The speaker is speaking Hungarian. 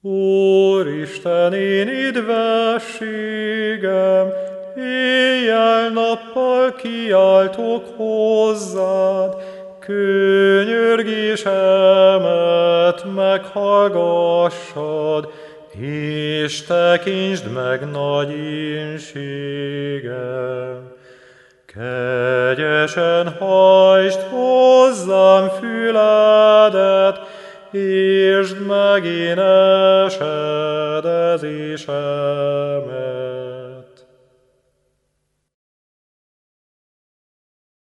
Úristen, én idvességem, éjjel-nappal kiáltok hozzád, könyörgésemet meghallgassad, és tekintsd meg nagy ínségem. Kegyesen hajtsd hozzám füledet, értsd meg én esedezésemet.